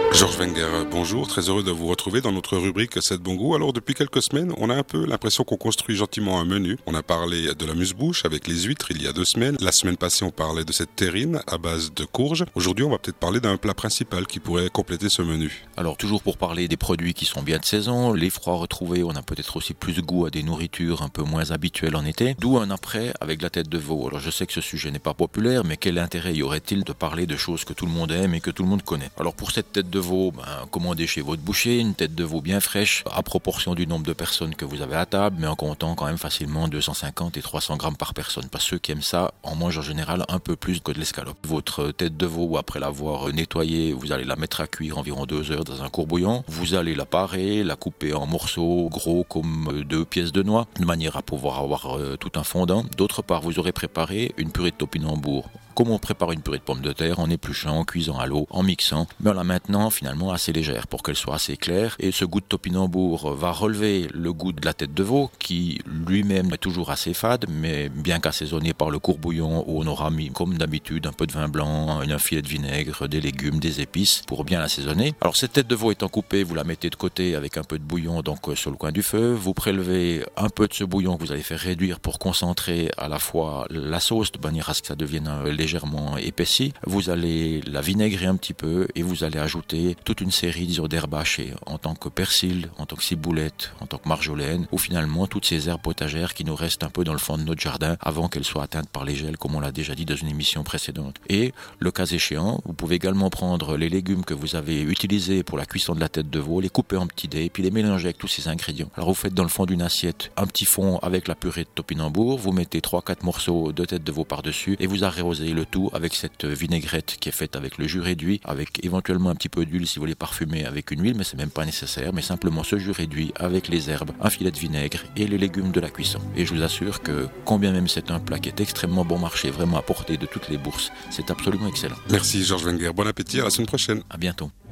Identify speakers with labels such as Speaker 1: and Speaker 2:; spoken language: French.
Speaker 1: Georges Wenger, bonjour, très heureux de vous retrouver dans notre rubrique 7 bon goût. Alors depuis quelques semaines, on a un peu l'impression qu'on construit gentiment un menu. On a parlé de l'amuse-bouche avec les huîtres il y a 2 semaines. La semaine passée, on parlait de cette terrine à base de courges. Aujourd'hui, on va peut-être parler d'un plat principal qui pourrait compléter ce menu.
Speaker 2: Alors toujours pour parler des produits qui sont bien de saison, les froids retrouvés, on a peut-être aussi plus goût à des nourritures un peu moins habituelles en été. D'où un après avec la tête de veau. Alors je sais que ce sujet n'est pas populaire, mais quel intérêt y aurait-il de parler de choses que tout le monde aime et que tout le monde connaît? Alors pour cette tête de veau, commandez chez votre boucher une tête de veau bien fraîche, à proportion du nombre de personnes que vous avez à table, mais en comptant quand même facilement 250 et 300 grammes par personne. Parce que ceux qui aiment ça en mangent en général un peu plus que de l'escalope. Votre tête de veau, après l'avoir nettoyée, vous allez la mettre à cuire environ 2 heures dans un courbouillon. Vous allez la parer, la couper en morceaux gros comme 2 pièces de noix, de manière à pouvoir avoir tout un fondant. D'autre part, vous aurez préparé une purée de topinambour. Comme on prépare une purée de pommes de terre, en épluchant, en cuisant à l'eau, en mixant, mais en la maintenant finalement assez légère pour qu'elle soit assez claire. Et ce goût de topinambour va relever le goût de la tête de veau qui lui-même est toujours assez fade, mais bien qu'assaisonné par le courbouillon où on aura mis comme d'habitude un peu de vin blanc, un filet de vinaigre, des légumes, des épices pour bien l'assaisonner. Alors cette tête de veau étant coupée, vous la mettez de côté avec un peu de bouillon donc sur le coin du feu. Vous prélevez un peu de ce bouillon que vous allez faire réduire pour concentrer à la fois la sauce de manière à ce que ça devienne légèrement épaissi. Vous allez la vinaigrer un petit peu et vous allez ajouter toute une série d'herbes hachées en tant que persil, en tant que ciboulette, en tant que marjolaine ou finalement toutes ces herbes potagères qui nous restent un peu dans le fond de notre jardin avant qu'elles soient atteintes par les gels comme on l'a déjà dit dans une émission précédente. Et le cas échéant, vous pouvez également prendre les légumes que vous avez utilisés pour la cuisson de la tête de veau, les couper en petits dés puis les mélanger avec tous ces ingrédients. Alors vous faites dans le fond d'une assiette un petit fond avec la purée de topinambour, vous mettez 3-4 morceaux de tête de veau par-dessus et vous arrosez le tout avec cette vinaigrette qui est faite avec le jus réduit, avec éventuellement un petit peu d'huile si vous voulez parfumer avec une huile, mais c'est même pas nécessaire, mais simplement ce jus réduit avec les herbes, un filet de vinaigre et les légumes de la cuisson. Et je vous assure que, combien même c'est un plat qui est extrêmement bon marché, vraiment à portée de toutes les bourses, c'est absolument excellent.
Speaker 1: Merci Georges Wenger, bon appétit, à la semaine prochaine.
Speaker 2: À bientôt.